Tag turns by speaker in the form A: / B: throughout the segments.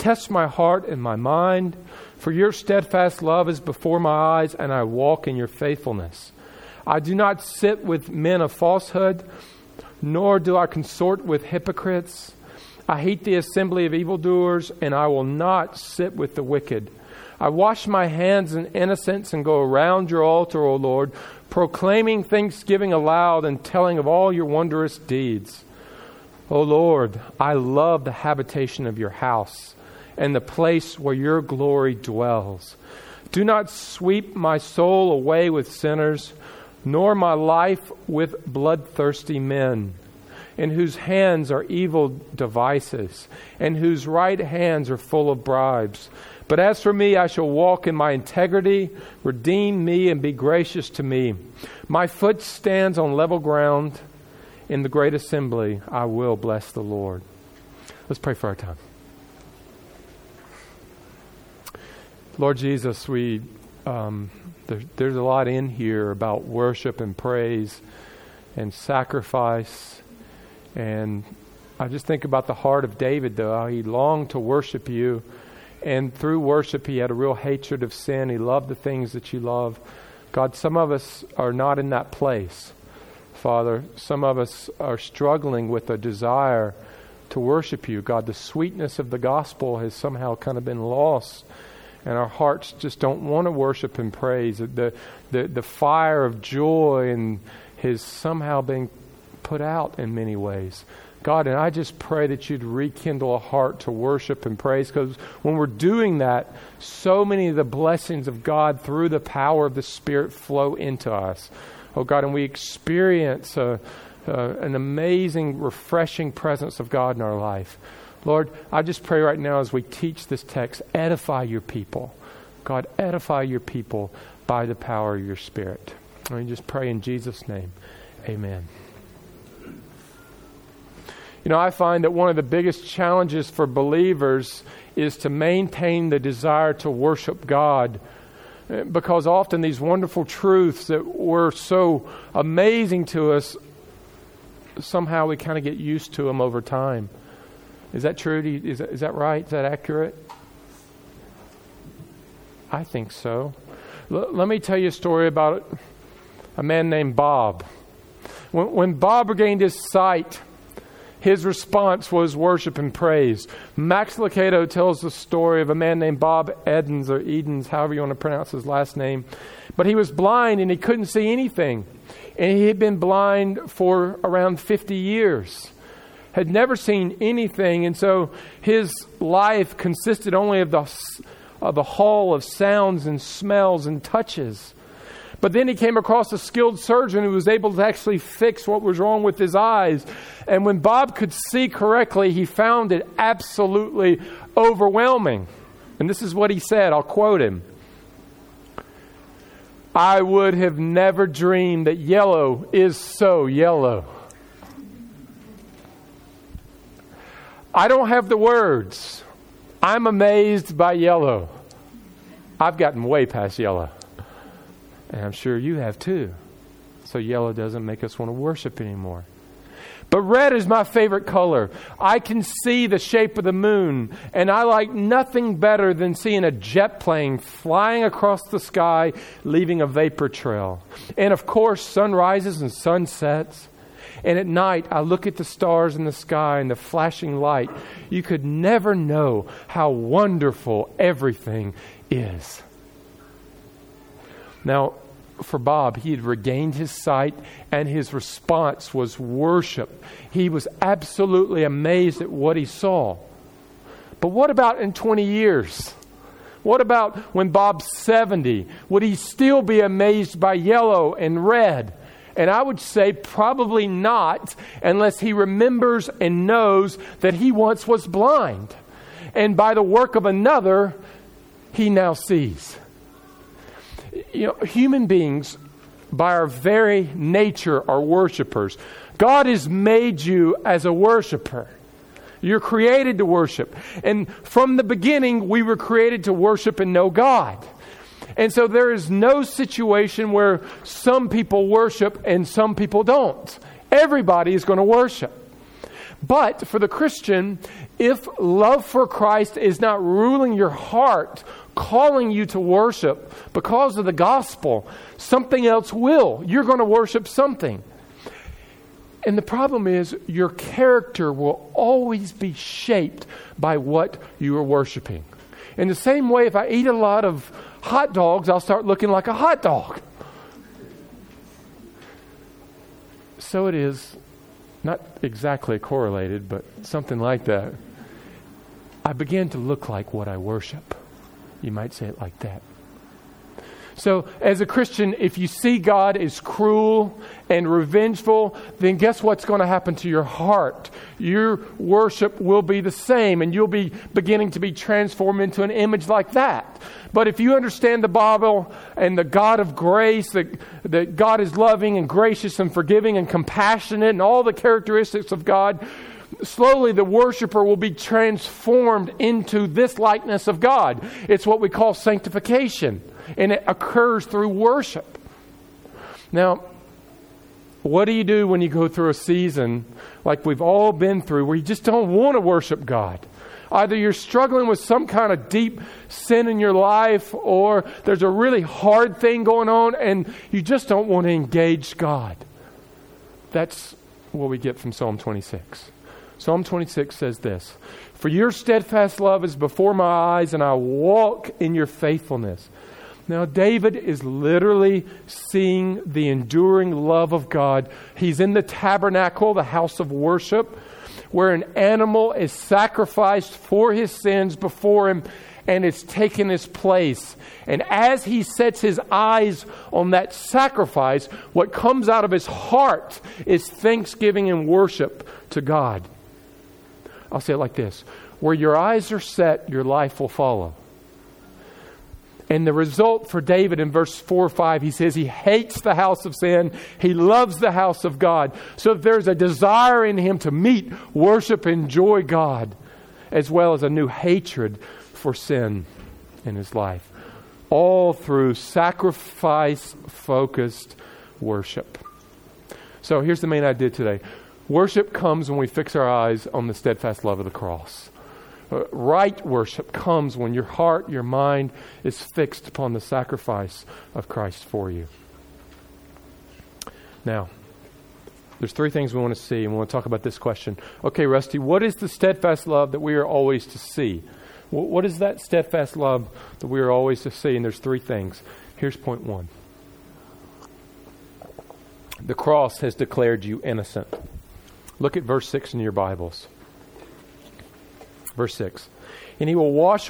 A: Test my heart and my mind, for your steadfast love is before my eyes, and I walk in your faithfulness. I do not sit with men of falsehood, nor do I consort with hypocrites. I hate the assembly of evildoers, and I will not sit with the wicked. I wash my hands in innocence and go around your altar, O Lord, proclaiming thanksgiving aloud and telling of all your wondrous deeds. O Lord, I love the habitation of your house and the place where your glory dwells. Do not sweep my soul away with sinners, nor my life with bloodthirsty men, in whose hands are evil devices, and whose right hands are full of bribes. But as for me, I shall walk in my integrity. Redeem me and be gracious to me. My foot stands on level ground. In the great assembly, I will bless the Lord. Let's pray for our time. Lord Jesus, there's a lot in here about worship and praise and sacrifice. And I just think about the heart of David, though, how he longed to worship you. And through worship, he had a real hatred of sin. He loved the things that you love. God, some of us are not in that place, Father. Some of us are struggling with a desire to worship you. God, the sweetness of the gospel has somehow kind of been lost. And our hearts just don't want to worship and praise. The fire of joy has somehow been put out in many ways. God, and I just pray that you'd rekindle a heart to worship and praise, because when we're doing that, so many of the blessings of God through the power of the Spirit flow into us. Oh God, and we experience an amazing, refreshing presence of God in our life. Lord, I just pray right now as we teach this text, edify your people. God, edify your people by the power of your Spirit. And we just pray in Jesus' name. Amen. You know, I find that one of the biggest challenges for believers is to maintain the desire to worship God, because often these wonderful truths that were so amazing to us, somehow we kind of get used to them over time. Is that true? Is that right? Is that accurate? I think so. Let me tell you a story about a man named Bob. When Bob regained his sight, his response was worship and praise. Max Lucado tells the story of a man named Bob Edens, or Edens, however you want to pronounce his last name. But he was blind and he couldn't see anything. And he had been blind for around 50 years. Had never seen anything. And so his life consisted only of the hall of sounds and smells and touches. But then he came across a skilled surgeon who was able to actually fix what was wrong with his eyes. And when Bob could see correctly, he found it absolutely overwhelming. And this is what he said. I'll quote him. "I would have never dreamed that yellow is so yellow. I don't have the words. I'm amazed by yellow. I've gotten way past yellow. And I'm sure you have too. So yellow doesn't make us want to worship anymore. But red is my favorite color. I can see the shape of the moon. And I like nothing better than seeing a jet plane flying across the sky, leaving a vapor trail. And of course, sunrises and sunsets. And at night, I look at the stars in the sky and the flashing light. You could never know how wonderful everything is." Now, for Bob, he had regained his sight, and his response was worship. He was absolutely amazed at what he saw. But what about in 20 years? What about when Bob's 70? Would he still be amazed by yellow and red? And I would say probably not, unless he remembers and knows that he once was blind. And by the work of another, he now sees. You know, human beings, by our very nature, are worshipers. God has made you as a worshiper. You're created to worship. And from the beginning, we were created to worship and know God. And so there is no situation where some people worship and some people don't. Everybody is going to worship. But for the Christian, if love for Christ is not ruling your heart, calling you to worship because of the gospel, something else will. You're going to worship something. And the problem is your character will always be shaped by what you are worshiping. In the same way, if I eat a lot of hot dogs, I'll start looking like a hot dog. So it is, not exactly correlated, but something like that. I begin to look like what I worship. You might say it like that. So as a Christian, if you see God as cruel and revengeful, then guess what's going to happen to your heart? Your worship will be the same, and you'll be beginning to be transformed into an image like that. But if you understand the Bible and the God of grace, that God is loving and gracious and forgiving and compassionate and all the characteristics of God, slowly the worshiper will be transformed into this likeness of God. It's what we call sanctification, and it occurs through worship. Now, what do you do when you go through a season like we've all been through where you just don't want to worship God? Either you're struggling with some kind of deep sin in your life, or there's a really hard thing going on and you just don't want to engage God. That's what we get from Psalm 26. Psalm 26 says this: "For your steadfast love is before my eyes, and I walk in your faithfulness." Now, David is literally seeing the enduring love of God. He's in the tabernacle, the house of worship, where an animal is sacrificed for his sins before him, and it's taken his place. And as he sets his eyes on that sacrifice, what comes out of his heart is thanksgiving and worship to God. I'll say it like this: where your eyes are set, your life will follow. And the result for David in verse 4 or 5, he says he hates the house of sin. He loves the house of God. So there's a desire in him to meet, worship, enjoy God, as well as a new hatred for sin in his life. All through sacrifice-focused worship. So here's the main idea today. Worship comes when we fix our eyes on the steadfast love of the cross. Right worship comes when your heart, your mind is fixed upon the sacrifice of Christ for you. Now, there's three things we want to see, and we want to talk about this question. Okay, Rusty, what is the steadfast love that we are always to see? What is that steadfast love that we are always to see? And there's three things. Here's point one. The cross has declared you innocent. Look at verse 6 in your Bibles. Verse 6. "And he will wash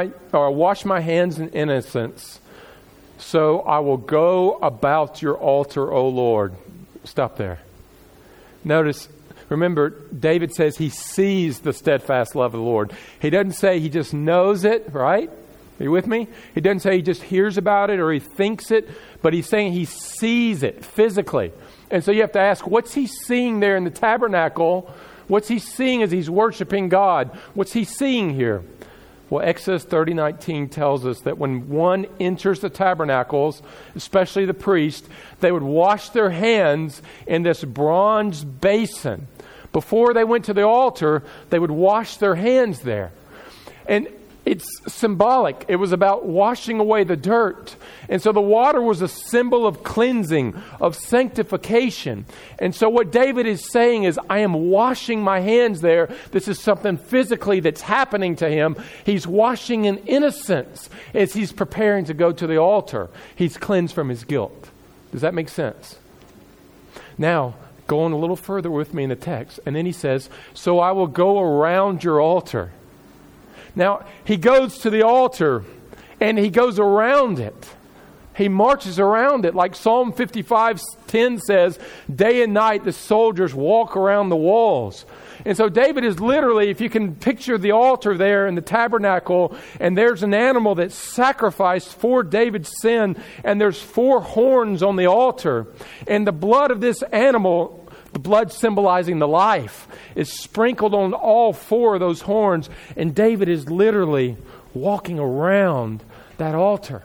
A: my hands in innocence, so I will go about your altar, O Lord." Stop there. Notice, remember, David says he sees the steadfast love of the Lord. He doesn't say he just knows it, right? Are you with me? He doesn't say he just hears about it or he thinks it, but he's saying he sees it physically. And so you have to ask, what's he seeing there in the tabernacle? What's he seeing as he's worshiping God? What's he seeing here? Well, Exodus 30:19 tells us that when one enters the tabernacles, especially the priest, they would wash their hands in this bronze basin. Before they went to the altar, they would wash their hands there. And it's symbolic. It was about washing away the dirt. And so the water was a symbol of cleansing, of sanctification. And so what David is saying is, I am washing my hands there. This is something physically that's happening to him. He's washing in innocence as he's preparing to go to the altar. He's cleansed from his guilt. Does that make sense? Now, go on a little further with me in the text. And then he says, "So I will go around your altar." Now, he goes to the altar and he goes around it. He marches around it. Like Psalm 55:10 says, day and night the soldiers walk around the walls. And so David is literally, if you can picture the altar there in the tabernacle, and there's an animal that's sacrificed for David's sin, and there's 4 horns on the altar. And the blood of this animal, the blood symbolizing the life, is sprinkled on all 4 of those horns. And David is literally walking around that altar.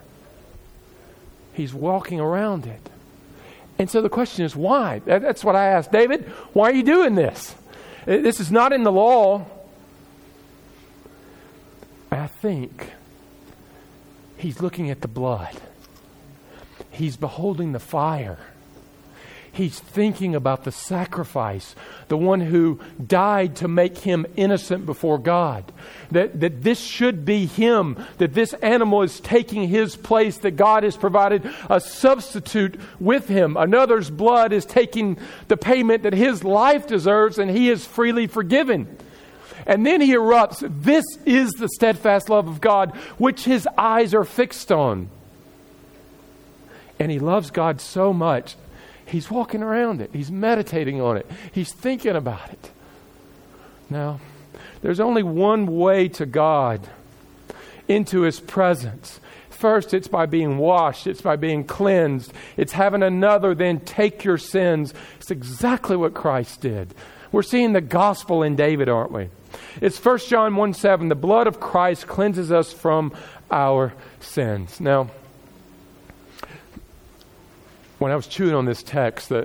A: He's walking around it. And so the question is, why? That's what I asked David. Why are you doing this? This is not in the law. I think he's looking at the blood. He's beholding the fire. He's thinking about the sacrifice, the one who died to make him innocent before God. That this should be him, that this animal is taking his place, that God has provided a substitute with him. Another's blood is taking the payment that his life deserves, and he is freely forgiven. And then he erupts, this is the steadfast love of God, which his eyes are fixed on. And he loves God so much, he's walking around it. He's meditating on it. He's thinking about it. Now, there's only one way to God, into his presence. First, it's by being washed. It's by being cleansed. It's having another then take your sins. It's exactly what Christ did. We're seeing the gospel in David, aren't we? It's 1 John 1:7. The blood of Christ cleanses us from our sins. Now, when I was chewing on this text, that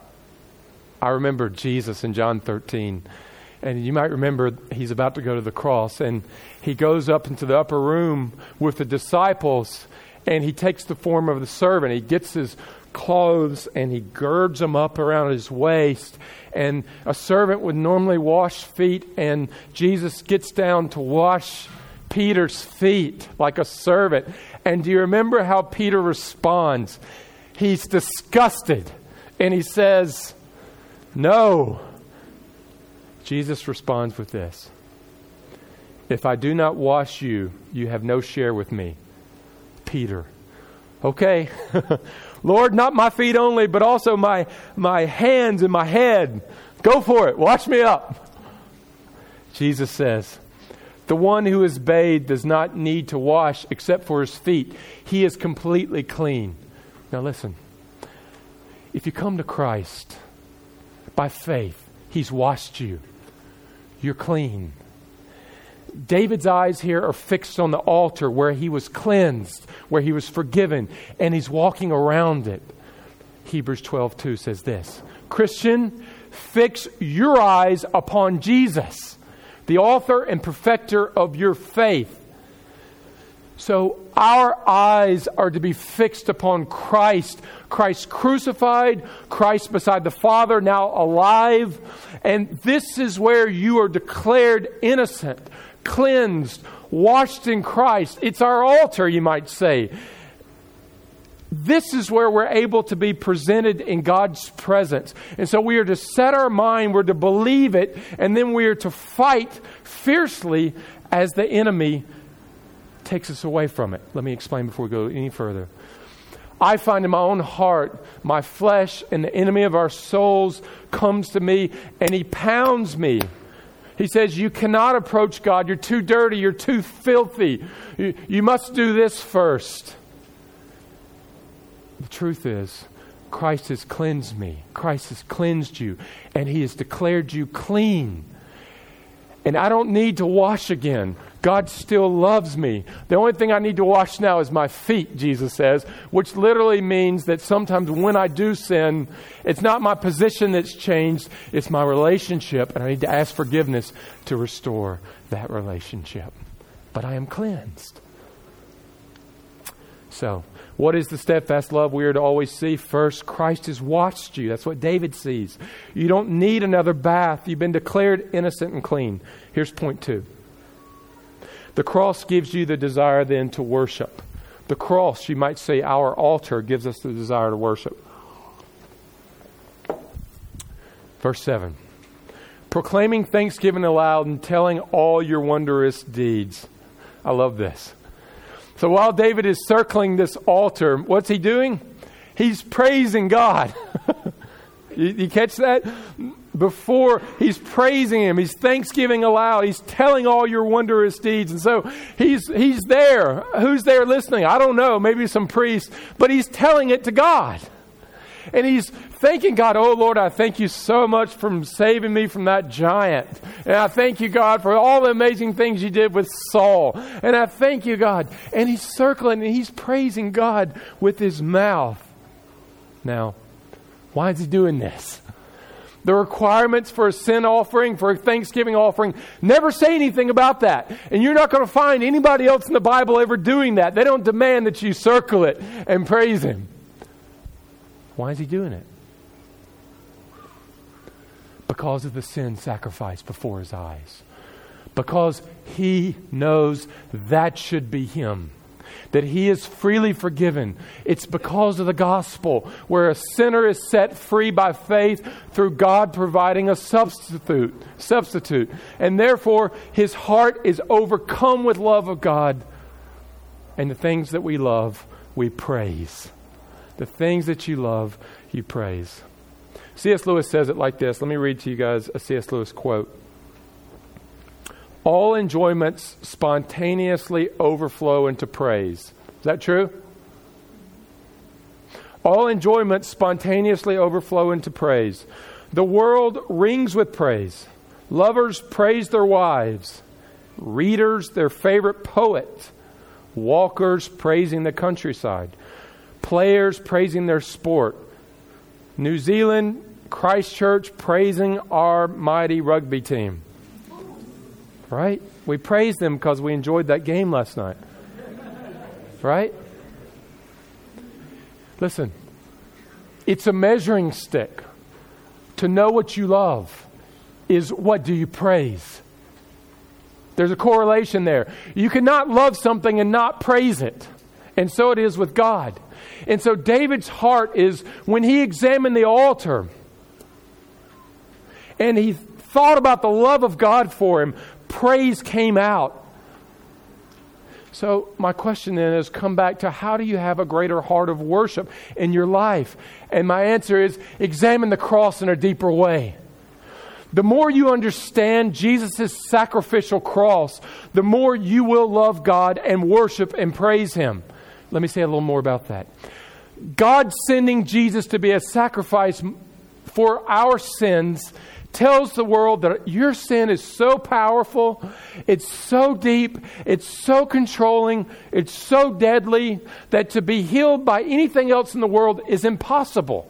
A: I remember Jesus in John 13. And you might remember he's about to go to the cross. And he goes up into the upper room with the disciples. And he takes the form of the servant. He gets his clothes and he girds them up around his waist. And a servant would normally wash feet. And Jesus gets down to wash Peter's feet like a servant. And do you remember how Peter responds? He's disgusted. And he says, no. Jesus responds with this. If I do not wash you, you have no share with me. Peter. Okay. Lord, not my feet only, but also my hands and my head. Go for it. Wash me up. Jesus says, the one who is bathed does not need to wash except for his feet. He is completely clean. Now listen, if you come to Christ by faith, he's washed you. You're clean. David's eyes here are fixed on the altar where he was cleansed, where he was forgiven, and he's walking around it. Hebrews 12:2 says this, Christian, fix your eyes upon Jesus, the author and perfecter of your faith. So our eyes are to be fixed upon Christ. Christ crucified, Christ beside the Father, now alive. And this is where you are declared innocent, cleansed, washed in Christ. It's our altar, you might say. This is where we're able to be presented in God's presence. And so we are to set our mind, we're to believe it, and then we are to fight fiercely as the enemy takes us away from it. Let me explain before we go any further. I find in my own heart, my flesh and the enemy of our souls comes to me and he pounds me. He says, you cannot approach God. You're too dirty. You're too filthy. You must do this first. The truth is, Christ has cleansed me. Christ has cleansed you. And he has declared you clean. And I don't need to wash again. God still loves me. The only thing I need to wash now is my feet, Jesus says, which literally means that sometimes when I do sin, it's not my position that's changed, it's my relationship, and I need to ask forgiveness to restore that relationship. But I am cleansed. So, what is the steadfast love we are to always see? First, Christ has washed you. That's what David sees. You don't need another bath. You've been declared innocent and clean. Here's point 2. The cross gives you the desire then to worship. The cross, you might say, our altar gives us the desire to worship. Verse 7. Proclaiming thanksgiving aloud and telling all your wondrous deeds. I love this. So while David is circling this altar, what's he doing? He's praising God. You catch that? Before he's praising him, he's thanksgiving aloud, he's telling all your wondrous deeds. And so he's there. Who's there listening? I don't know, maybe some priest, but he's telling it to God. And he's thanking God, oh Lord, I thank you so much for saving me from that giant. And I thank you, God, for all the amazing things you did with Saul. And I thank you, God. And he's circling and he's praising God with his mouth. Now, why is he doing this? The requirements for a sin offering, for a thanksgiving offering, never say anything about that. And you're not going to find anybody else in the Bible ever doing that. They don't demand that you circle it and praise Him. Why is He doing it? Because of the sin sacrificed before His eyes. Because He knows that should be Him. That He is freely forgiven. It's because of the gospel, where a sinner is set free by faith through God providing a substitute. And therefore, his heart is overcome with love of God. And the things that we love, we praise. The things that you love, you praise. C.S. Lewis says it like this. Let me read to you guys a C.S. Lewis quote. All enjoyments spontaneously overflow into praise. Is that true? All enjoyments spontaneously overflow into praise. The world rings with praise. Lovers praise their wives. Readers their favorite poet. Walkers praising the countryside. Players praising their sport. New Zealand, Christchurch praising our mighty rugby team. Right? We praise them because we enjoyed that game last night. Right? Listen, it's a measuring stick. To know what you love is what do you praise. There's a correlation there. You cannot love something and not praise it. And so it is with God. And so David's heart is, when he examined the altar and he thought about the love of God for him, praise came out. So my question then is, come back to, how do you have a greater heart of worship in your life? And my answer is, examine the cross in a deeper way. The more you understand Jesus' sacrificial cross, the more you will love God and worship and praise Him. Let me say a little more about that. God sending Jesus to be a sacrifice for our sins tells the world that your sin is so powerful, it's so deep, it's so controlling, it's so deadly, that to be healed by anything else in the world is impossible.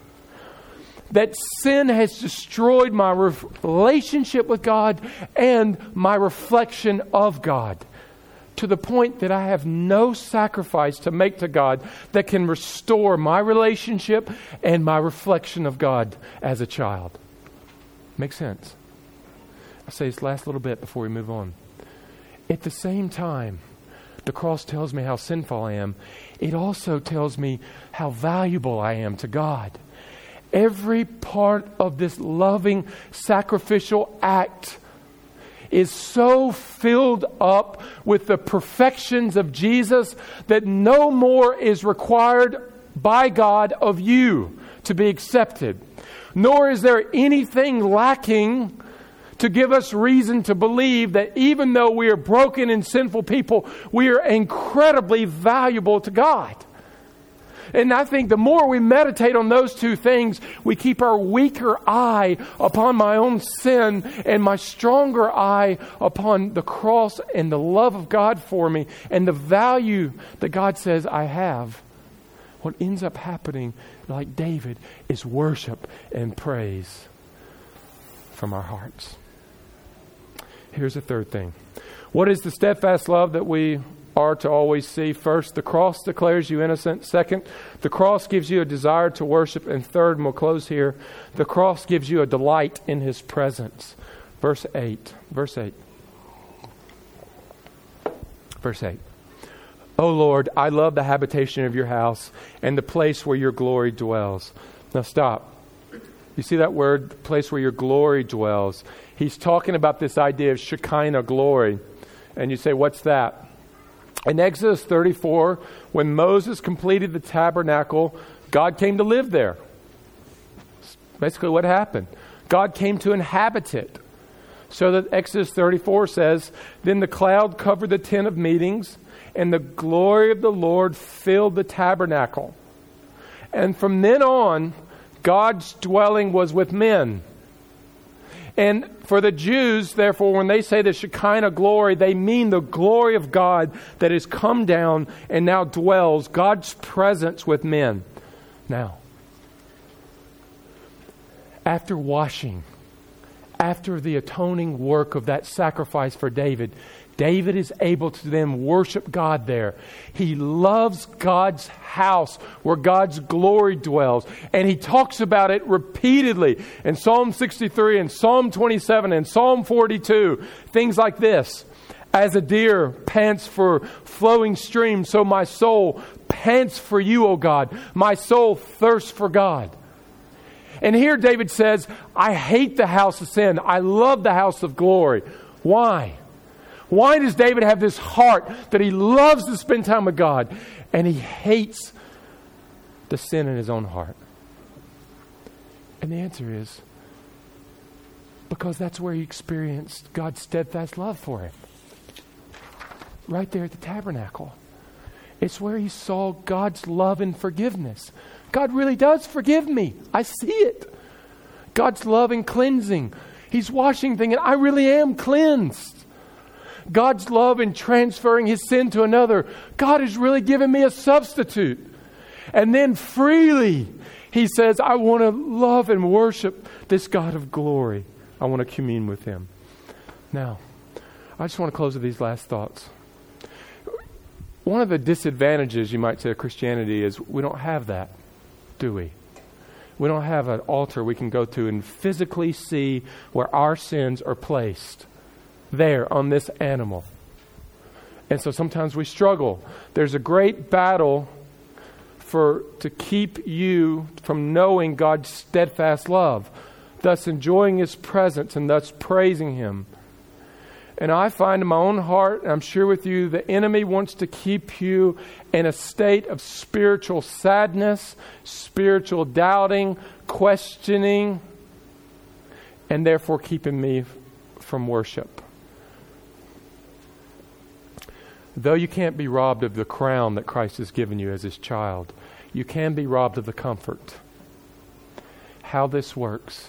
A: That sin has destroyed my relationship with God and my reflection of God, to the point that I have no sacrifice to make to God that can restore my relationship and my reflection of God as a child. Makes sense? I'll say this last little bit before we move on. At the same time, the cross tells me how sinful I am. It also tells me how valuable I am to God. Every part of this loving, sacrificial act is so filled up with the perfections of Jesus that no more is required by God of you to be accepted. Nor is there anything lacking to give us reason to believe that even though we are broken and sinful people, we are incredibly valuable to God. And I think the more we meditate on those two things, we keep our weaker eye upon my own sin and my stronger eye upon the cross and the love of God for me and the value that God says I have. What ends up happening, like David, is worship and praise from our hearts. Here's the third thing. What is the steadfast love that we are to always see? First, the cross declares you innocent. Second, the cross gives you a desire to worship. And third, and we'll close here, the cross gives you a delight in His presence. Verse 8. Verse 8. O Lord, I love the habitation of your house and the place where your glory dwells. Now stop. You see that word, the place where your glory dwells? He's talking about this idea of Shekinah glory. And you say, what's that? In Exodus 34, when Moses completed the tabernacle, God came to live there. That's basically what happened. God came to inhabit it. So that Exodus 34 says, then the cloud covered the tent of meetings, and the glory of the Lord filled the tabernacle. And from then on, God's dwelling was with men. And for the Jews, therefore, when they say the Shekinah glory, they mean the glory of God that has come down and now dwells, God's presence with men. Now, after washing, after the atoning work of that sacrifice for David, David is able to then worship God there. He loves God's house where God's glory dwells. And he talks about it repeatedly in Psalm 63 and Psalm 27 and Psalm 42. Things like this. As a deer pants for flowing streams, so my soul pants for you, O God. My soul thirsts for God. And here David says, I hate the house of sin. I love the house of glory. Why? Why does David have this heart that he loves to spend time with God and he hates the sin in his own heart? And the answer is because that's where he experienced God's steadfast love for him. Right there at the tabernacle. It's where he saw God's love and forgiveness. God really does forgive me. I see it. God's love and cleansing. He's washing things and I really am cleansed. God's love in transferring his sin to another. God has really given me a substitute. And then freely he says, I want to love and worship this God of glory. I want to commune with him. Now, I just want to close with these last thoughts. One of the disadvantages, you might say, of Christianity is we don't have that, do we? We don't have an altar we can go to and physically see where our sins are placed there on this animal. And so sometimes we struggle. There's a great battle to keep you from knowing God's steadfast love, thus enjoying his presence and thus praising him. And I find in my own heart, and I'm sure with you, the enemy wants to keep you in a state of spiritual sadness, spiritual doubting, questioning, and therefore keeping me from worship. Though you can't be robbed of the crown that Christ has given you as his child, you can be robbed of the comfort. How this works.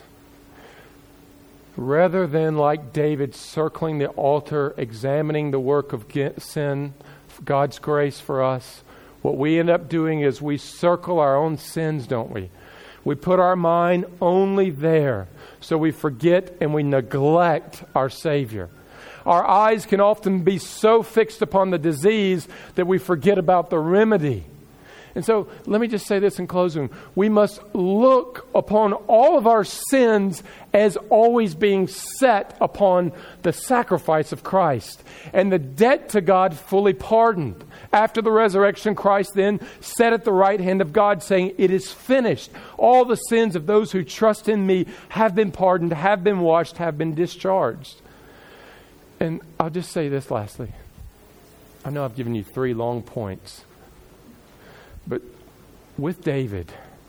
A: Rather than like David circling the altar, examining the work of sin, God's grace for us, what we end up doing is we circle our own sins, don't we? We put our mind only there. So we forget and we neglect our Savior. Our eyes can often be so fixed upon the disease that we forget about the remedy. And so let me just say this in closing. We must look upon all of our sins as always being set upon the sacrifice of Christ and the debt to God fully pardoned. After the resurrection, Christ then sat at the right hand of God saying, it is finished. All the sins of those who trust in me have been pardoned, have been washed, have been discharged. And I'll just say this lastly. I know I've given you 3 long points. But with David,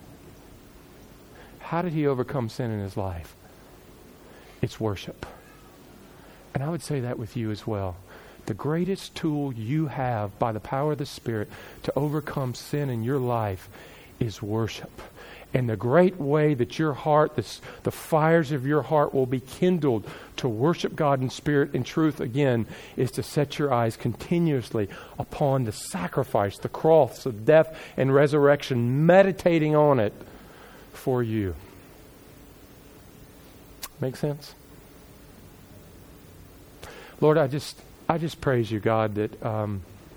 A: how did he overcome sin in his life? It's worship. And I would say that with you as well. The greatest tool you have by the power of the Spirit to overcome sin in your life is worship. And the great way that your heart, the fires of your heart will be kindled to worship God in spirit and truth again is to set your eyes continuously upon the sacrifice, the cross of death and resurrection, meditating on it for you. Make sense? Lord, I just praise you, God, that,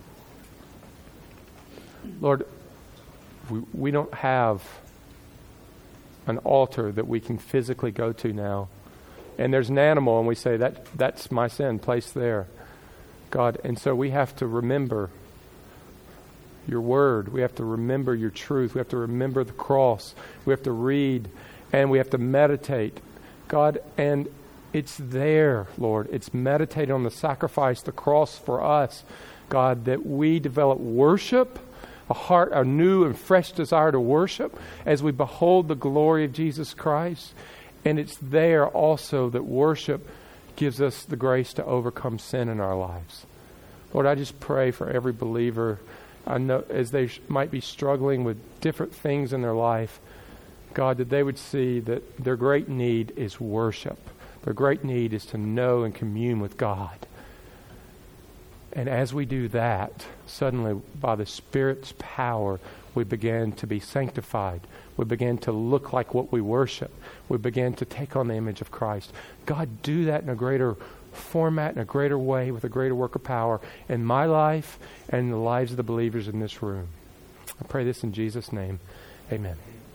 A: Lord, we don't have an altar that we can physically go to now. And there's an animal and we say, that's my sin placed there. God, and so we have to remember your word. We have to remember your truth. We have to remember the cross. We have to read and we have to meditate. God, and it's there, Lord. It's meditate on the sacrifice, the cross for us. God, that we develop worship, a new and fresh desire to worship as we behold the glory of Jesus Christ. And it's there also that worship gives us the grace to overcome sin in our lives. Lord, I just pray for every believer, I know as they might be struggling with different things in their life, God, that they would see that their great need is worship. Their great need is to know and commune with God. And as we do that, suddenly by the Spirit's power, we began to be sanctified. We began to look like what we worship. We began to take on the image of Christ. God, do that in a greater format, in a greater way, with a greater work of power in my life and in the lives of the believers in this room. I pray this in Jesus' name. Amen.